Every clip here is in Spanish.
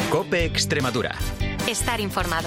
COPE Extremadura. Estar informado.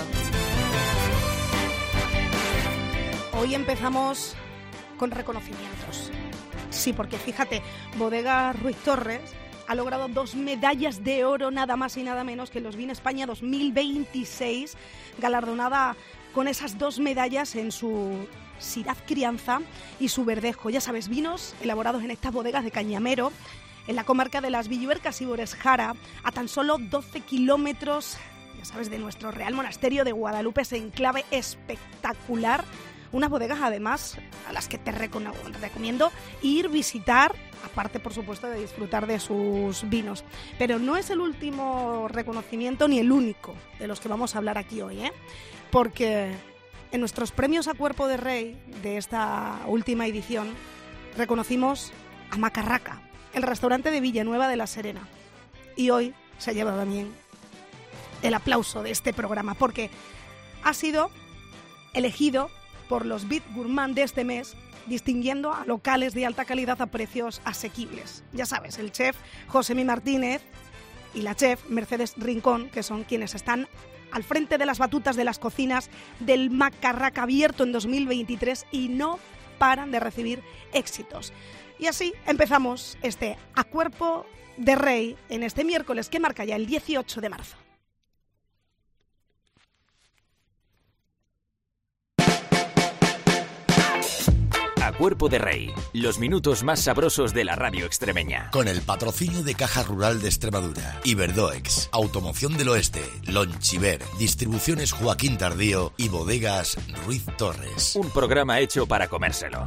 Hoy empezamos con reconocimientos. Sí, porque fíjate, Bodega Ruiz Torres ha logrado 2 medallas de oro, nada más y nada menos que los Vin España 2026, galardonada con esas 2 medallas en su Syrah Crianza y su Verdejo. Ya sabes, vinos elaborados en estas bodegas de Cañamero, en la comarca de las Villuercas y Borés-Jara, a tan solo 12 kilómetros, ya sabes, de nuestro Real Monasterio de Guadalupe, ese enclave espectacular. Unas bodegas, además, a las que te recomiendo ir, visitar, aparte, por supuesto, de disfrutar de sus vinos. Pero no es el último reconocimiento ni el único de los que vamos a hablar aquí hoy, porque en nuestros premios a Cuerpo de Rey de esta última edición reconocimos a Macarraca, el restaurante de Villanueva de la Serena. Y hoy se lleva también el aplauso de este programa, porque ha sido elegido por los Bit Gourmand de este mes, distinguiendo a locales de alta calidad a precios asequibles. Ya sabes, el chef Josemi Martínez y la chef Mercedes Rincón, que son quienes están al frente de las batutas de las cocinas del Macarraca, abierto en 2023 y no paran de recibir éxitos. Y así empezamos este A Cuerpo de Rey en este miércoles que marca ya el 18 de marzo. A Cuerpo de Rey, los minutos más sabrosos de la radio extremeña. Con el patrocinio de Caja Rural de Extremadura, Iberdoex, Automoción del Oeste, Lonchiver, Distribuciones Joaquín Tardío y Bodegas Ruiz Torres. Un programa hecho para comérselo.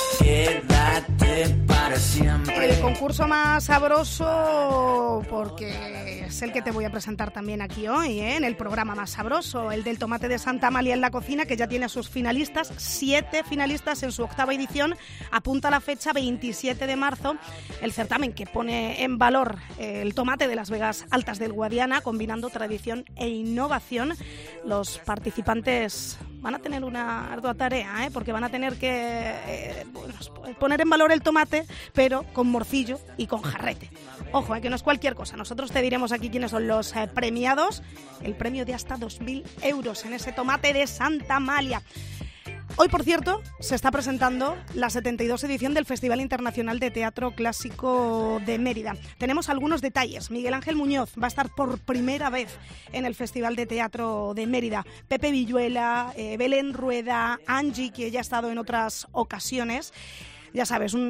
Quédate para siempre. El concurso más sabroso, porque es el que te voy a presentar también aquí hoy, en el programa más sabroso, el del tomate de Santa Amalia en la cocina, que ya tiene a sus finalistas, 7 finalistas en su 8ª edición. Apunta la fecha 27 de marzo, el certamen que pone en valor el tomate de las Vegas Altas del Guadiana, combinando tradición e innovación. Los participantes van a tener una ardua tarea, porque van a tener que poner en valor el tomate, pero con morcillo y con jarrete. Ojo, que no es cualquier cosa. Nosotros te diremos aquí quiénes son los premiados. El premio de hasta 2.000 euros en ese tomate de Santa Amalia. Hoy, por cierto, se está presentando la 72 edición del Festival Internacional de Teatro Clásico de Mérida. Tenemos algunos detalles. Miguel Ángel Muñoz va a estar por primera vez en el Festival de Teatro de Mérida. Pepe Villuela, Belén Rueda, Angie, que ya ha estado en otras ocasiones. Ya sabes, un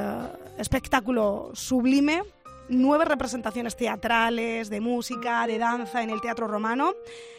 espectáculo sublime. 9 representaciones teatrales, de música, de danza en el Teatro Romano.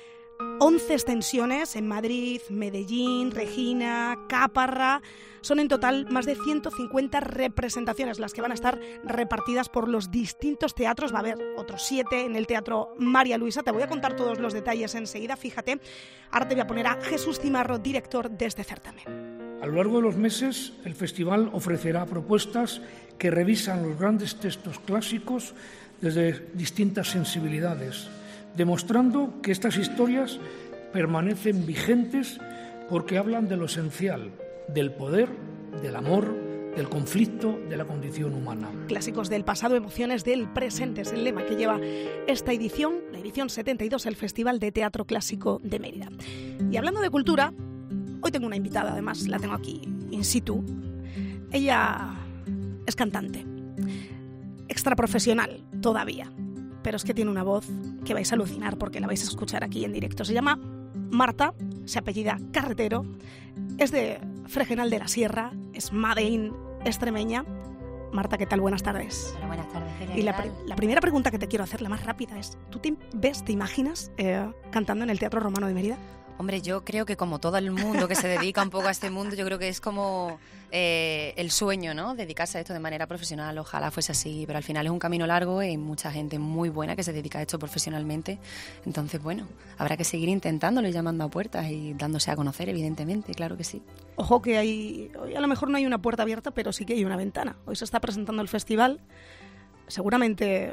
11 extensiones en Madrid, Medellín, Regina, Caparra. Son en total más de 150 representaciones las que van a estar repartidas por los distintos teatros. Va a haber otros 7 en el Teatro María Luisa. Te voy a contar todos los detalles enseguida, fíjate. Ahora te voy a poner a Jesús Cimarro, director de este certamen. A lo largo de los meses, el festival ofrecerá propuestas que revisan los grandes textos clásicos desde distintas sensibilidades, demostrando que estas historias permanecen vigentes porque hablan de lo esencial, del poder, del amor, del conflicto, de la condición humana. Clásicos del pasado, emociones del presente es el lema que lleva esta edición, la edición 72 del Festival de Teatro Clásico de Mérida. Y hablando de cultura, hoy tengo una invitada, además la tengo aquí in situ. Ella es cantante, extraprofesional todavía, pero es que tiene una voz que vais a alucinar porque la vais a escuchar aquí en directo. Se llama Marta, se apellida Carretero, es de Fregenal de la Sierra, es made in extremeña. Marta, ¿qué tal? Buenas tardes. Hola, buenas tardes. Y la primera pregunta que te quiero hacer, la más rápida, es: ¿tú te imaginas cantando en el Teatro Romano de Mérida? Hombre, yo creo que como todo el mundo que se dedica un poco a este mundo, yo creo que es como el sueño, ¿no? Dedicarse a esto de manera profesional, ojalá fuese así, pero al final es un camino largo y hay mucha gente muy buena que se dedica a esto profesionalmente. Entonces, bueno, habrá que seguir intentándolo y llamando a puertas y dándose a conocer, evidentemente, claro que sí. Ojo que hoy a lo mejor no hay una puerta abierta, pero sí que hay una ventana. Hoy se está presentando el festival. Seguramente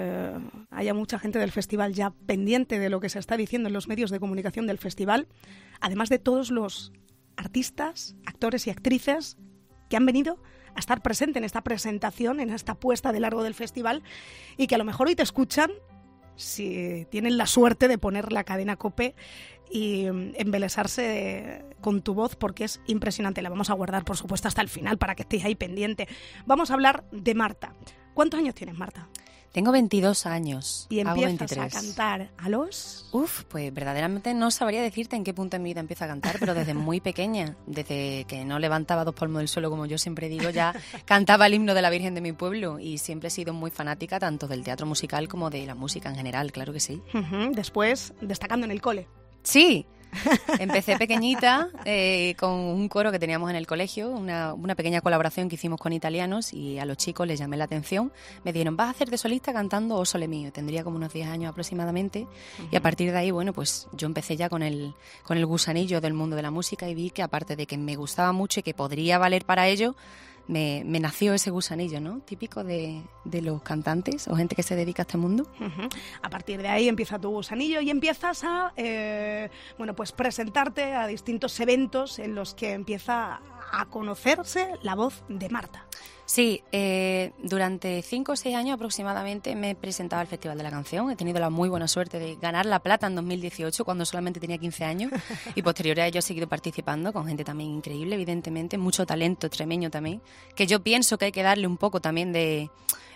haya mucha gente del festival ya pendiente de lo que se está diciendo en los medios de comunicación del festival, además de todos los artistas, actores y actrices que han venido a estar presentes en esta presentación, en esta puesta de largo del festival, y que a lo mejor hoy te escuchan si tienen la suerte de poner la cadena COPE y embelesarse con tu voz, porque es impresionante. La vamos a guardar, por supuesto, hasta el final para que estéis ahí pendiente. Vamos a hablar de Marta. ¿Cuántos años tienes, Marta? Tengo 22 años. ¿Y hago empiezas 23. a cantar a los...? Pues verdaderamente no sabría decirte en qué punto en mi vida empiezo a cantar, pero desde muy pequeña, desde que no levantaba 2 palmos del suelo, como yo siempre digo, ya cantaba el himno de la Virgen de mi pueblo, y siempre he sido muy fanática tanto del teatro musical como de la música en general, claro que sí. Después, destacando en el cole. Sí, empecé pequeñita con un coro que teníamos en el colegio, una pequeña colaboración que hicimos con italianos, y a los chicos les llamé la atención. Me dijeron, vas a hacer de solista cantando O Sole Mio. Tendría como unos 10 años aproximadamente, y a partir de ahí, bueno, pues yo empecé ya con el gusanillo del mundo de la música, y vi que aparte de que me gustaba mucho y que podría valer para ello, me nació ese gusanillo, ¿no? Típico de los cantantes o gente que se dedica a este mundo. A partir de ahí empieza tu gusanillo y empiezas a pues presentarte a distintos eventos en los que empieza a conocerse la voz de Marta. Sí, durante 5 o 6 años aproximadamente me he presentado al Festival de la Canción. He tenido la muy buena suerte de ganar la plata en 2018, cuando solamente tenía 15 años, y posterior a ello he seguido participando con gente también increíble, evidentemente, mucho talento extremeño también, que yo pienso que hay que darle un poco también hay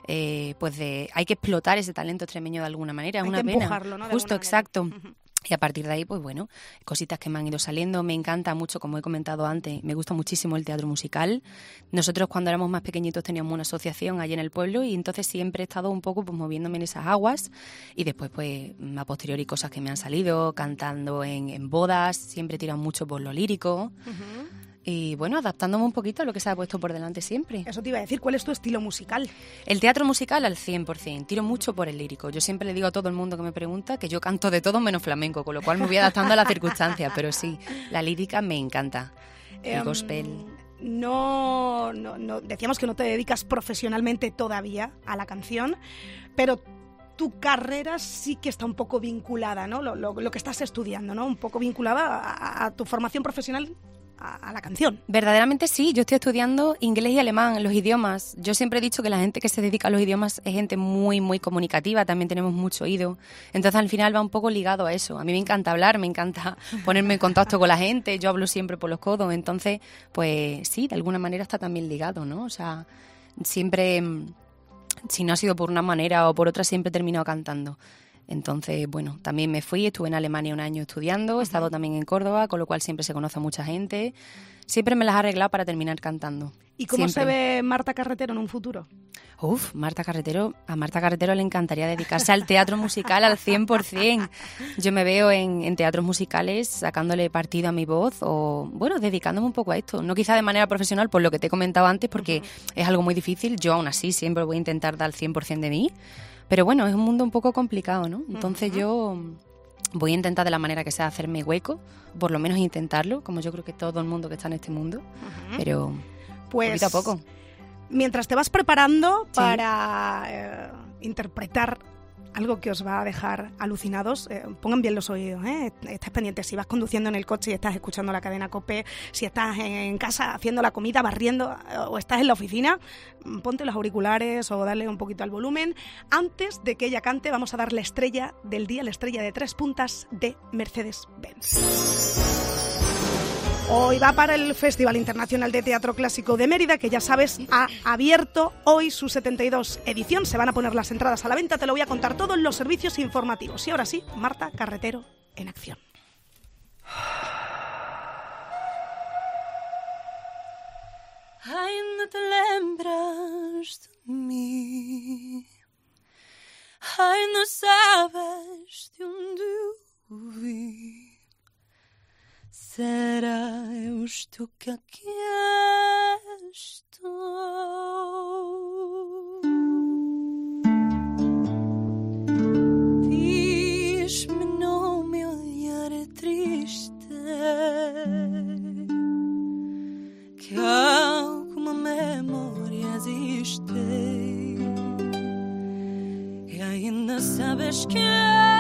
que explotar ese talento extremeño de alguna manera. Es una pena. Empujarlo, ¿no? Justo, exacto. Y a partir de ahí, pues bueno, cositas que me han ido saliendo. Me encanta mucho, como he comentado antes, me gusta muchísimo el teatro musical. Nosotros cuando éramos más pequeñitos teníamos una asociación allí en el pueblo, y entonces siempre he estado un poco pues moviéndome en esas aguas, y después pues a posteriori cosas que me han salido, cantando en bodas, siempre he tirado mucho por lo lírico. Y bueno, adaptándome un poquito a lo que se ha puesto por delante siempre. Eso te iba a decir, ¿cuál es tu estilo musical? El teatro musical al 100%, tiro mucho por el lírico. Yo siempre le digo a todo el mundo que me pregunta que yo canto de todo menos flamenco, con lo cual me voy adaptando a las circunstancias, pero sí, la lírica me encanta. El gospel. No, decíamos que no te dedicas profesionalmente todavía a la canción, pero tu carrera sí que está un poco vinculada, ¿no? Lo que estás estudiando, ¿no? Un poco vinculada a tu formación profesional, a la canción. Verdaderamente sí, yo estoy estudiando inglés y alemán, los idiomas. Yo siempre he dicho que la gente que se dedica a los idiomas es gente muy, muy comunicativa, también tenemos mucho oído. Entonces al final va un poco ligado a eso. A mí me encanta hablar, me encanta ponerme en contacto con la gente, yo hablo siempre por los codos, entonces pues sí, de alguna manera está también ligado, ¿no? O sea, siempre, si no ha sido por una manera o por otra, siempre he terminado cantando. Entonces, bueno, también me fui, estuve en Alemania un año estudiando, he estado también en Córdoba, con lo cual siempre se conoce a mucha gente. Siempre me las he arreglado para terminar cantando. ¿Y cómo siempre se ve Marta Carretero en un futuro? A Marta Carretero le encantaría dedicarse al teatro musical al 100%. Yo me veo en teatros musicales sacándole partido a mi voz o, bueno, dedicándome un poco a esto. No quizá de manera profesional, por lo que te he comentado antes, porque es algo muy difícil. Yo aún así siempre voy a intentar dar el 100% de mí. Pero bueno, es un mundo un poco complicado, ¿no? Entonces yo voy a intentar de la manera que sea hacerme hueco, por lo menos intentarlo, como yo creo que todo el mundo que está en este mundo, pero pues, poquito a poco. Mientras te vas preparando para interpretar algo que os va a dejar alucinados, pongan bien los oídos, estés pendiente si vas conduciendo en el coche y estás escuchando la cadena COPE, si estás en casa haciendo la comida, barriendo, o estás en la oficina, ponte los auriculares o dale un poquito al volumen. Antes de que ella cante, vamos a dar la estrella del día, la estrella de 3 puntas de Mercedes-Benz. Hoy va para el Festival Internacional de Teatro Clásico de Mérida, que ya sabes, ha abierto hoy su 72 edición. Se van a poner las entradas a la venta, te lo voy a contar todo en los servicios informativos. Y ahora sí, Marta Carretero en acción. Ai, não te lembras de mim. Ai, não sabes de onde eu vim. Será eu estou que aqui estou? Diz-me não me olhar triste, que alguma memória existe e ainda sabes que